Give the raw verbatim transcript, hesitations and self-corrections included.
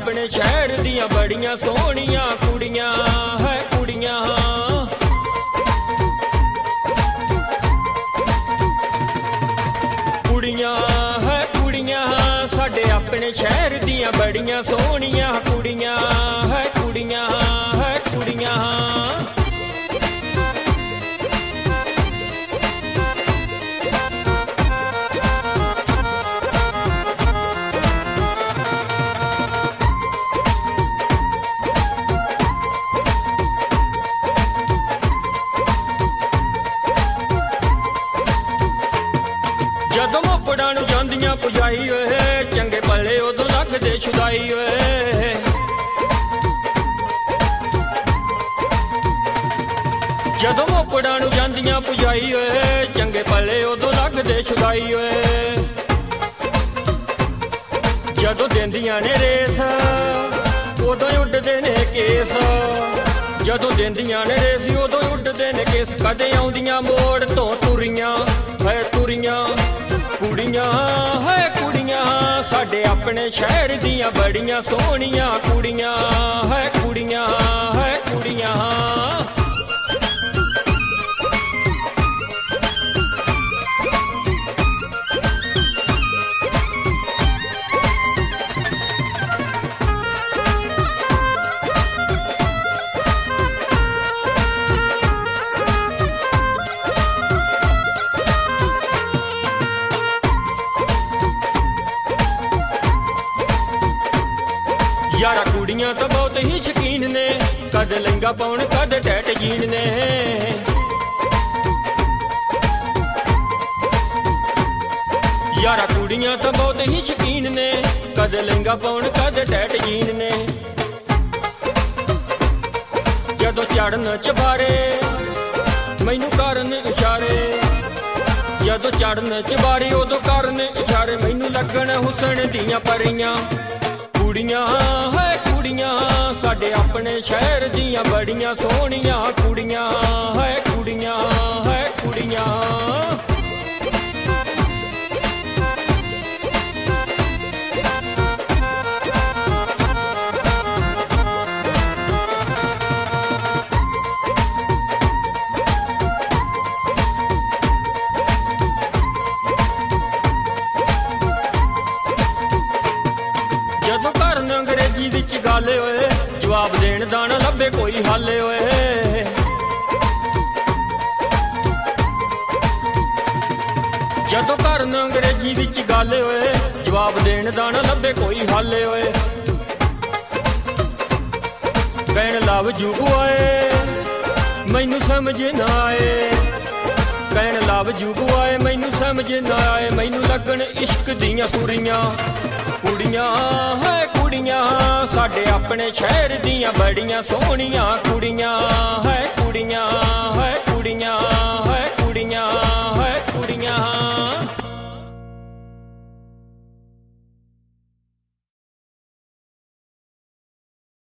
अपने शहर दियां बड़ियां सोहणियां कुड़ियां है कुड़ियां कुड़ियां है कुड़ियां साडे अपने शहर दियां बड़ियां सोहणियां कुड़ियां है कुड़ियां है कुड़ियां जदों मोपड़ां नूं जांदियां पुजाई ओए चंगे भले उदों लगदे छुदाई ओए जदों मोपड़ां नूं जांदियां पुजाई ओए चंगे भले उदों लगदे छुदाई ओए जदों देंदियां ने रेस उदों उड्डदे ने केस जदों देंदियां ने रेस उदों उड्डदे ने केस कदे आउंदियां मोड़ तो तुरियां है तुरियां कुड़ियां है कुड़ियां साडे अपने शहर दियां बड़ियां सोहणियां कुड़ियां है कुड़ियां है कुड़ियां यारा कुड़ियां तो बहुत ही शकीन ने कद लहंगा पाउण कद टैट जीन ने यारा कुड़ियां तो बहुत ही शकीन ने कद लहंगा पाउण कद टैट जीन ने जदों चढ़न चबारे मैनू करन इशारे जदों चढ़न चबारे उदों करन इशारे मैनू लगन हुसन दियां परियां कुड़ियां है कुड़ियां साडे अपने शहर दियां बड़ियां सोहणियां कुड़ियां है कुड़ियां है कुड़ियां जदों करन अंग्रेजी विच गल होए जवाब देण दा ना लभे कोई हल होए जदों करन अंग्रेजी विच गल होए जवाब देण दा ना लभे कोई हल होए कहण लव जू आए मैनू समझ ना आए कहण लव जू आए मैनू समझ ना आए मैनू लगन इश्क दियां सुरियां कुड़ियां है कुड़ियां साडे अपने शहर दियां बड़ियां सोहणियां कुड़ियां